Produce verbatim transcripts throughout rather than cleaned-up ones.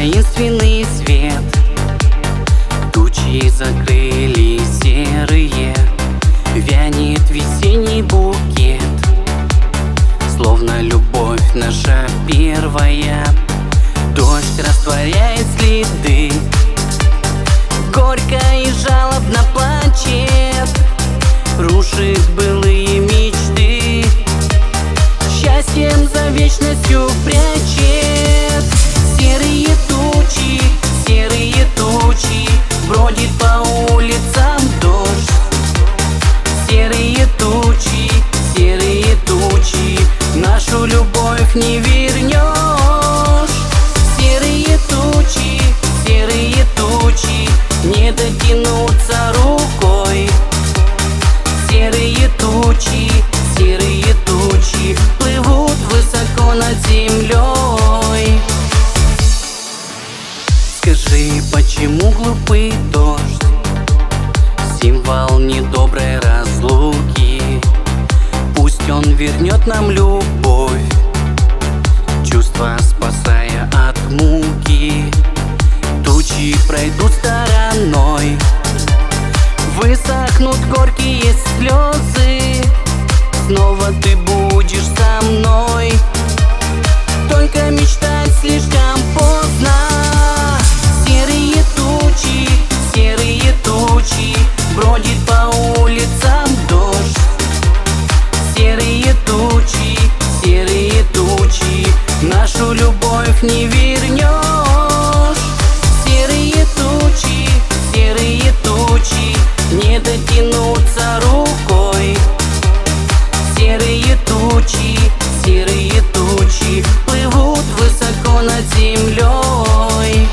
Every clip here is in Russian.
таинственный свет. Тучи закрыли серые, вянет весенний букет. Словно любовь наша первая, дождь растворяет следы. Горько и жалобно плачет, рушит былые мечты. Счастьем за вечностью прячет. Серые тучи, серые тучи, бродит по улицам дождь. Серые тучи, серые тучи, нашу любовь не вернешь. Серые тучи, серые тучи, не дотянуться рукой. Серые тучи, серые тучи, плывут высоко над землей. Скажи, почему глупый дождь, символ недоброй разлуки? Пусть он вернет нам любовь, чувства спасая от муки. Тучи пройдут стороной, высохнут горькие слезы. Снова ты будешь со мной, только мечтать слишком поздно. Серые тучи, серые тучи, бродит по улицам дождь. Серые тучи, серые тучи, нашу любовь не вернешь. Серые тучи, серые тучи, не дотянуться рукой. Серые тучи, серые тучи, плывут высоко над землей.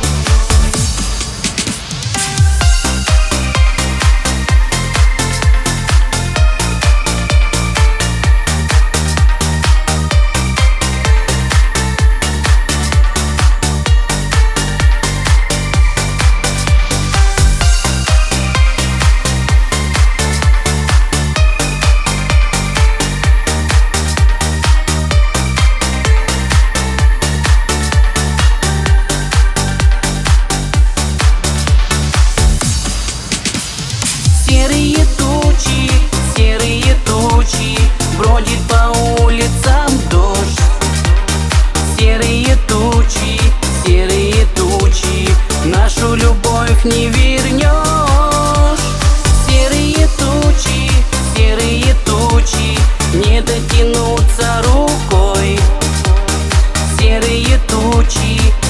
Серые тучи, серые тучи, бродит по улицам дождь. Серые тучи, серые тучи, нашу любовь не вернешь. Серые тучи, серые тучи, не дотянуться рукой. Серые тучи,